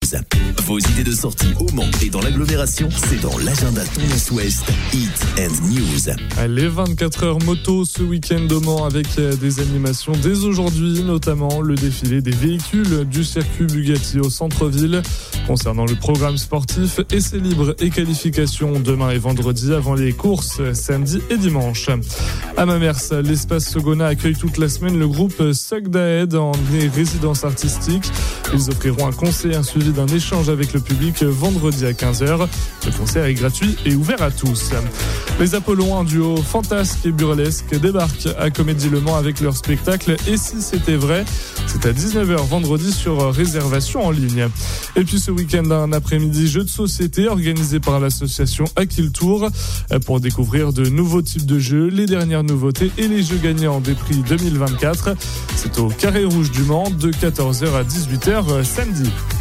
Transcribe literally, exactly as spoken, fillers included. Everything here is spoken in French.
Vos idées de sortie au Mans et dans l'agglomération, c'est dans l'agenda Tendance Ouest, Hit and News. Les vingt-quatre heures moto ce week-end au Mans avec des animations dès aujourd'hui, notamment le défilé des véhicules du circuit Bugatti au centre-ville. Concernant le programme sportif, essais libres et qualifications demain et vendredi avant les courses samedi et dimanche. À Mamers, l'espace Sogona accueille toute la semaine le groupe Suck Dahead en résidence artistique. Ils offriront un concert suivi d'un échange avec le public vendredi à quinze heures. Le concert est gratuit et ouvert à tous. Les Apollons, un duo fantasque et burlesque, débarquent à Comédie Le Mans avec leur spectacle « Et si c'était vrai ?» C'est à dix-neuf heures vendredi sur réservation en ligne. Et puis ce week-end, un après-midi jeu de société organisé par l'association Akil Tour pour découvrir de nouveaux types de jeux, les dernières nouveautés et les jeux gagnants des prix deux mille vingt-quatre. C'est au Carré Rouge du Mans de quatorze heures à dix-huit heures samedi.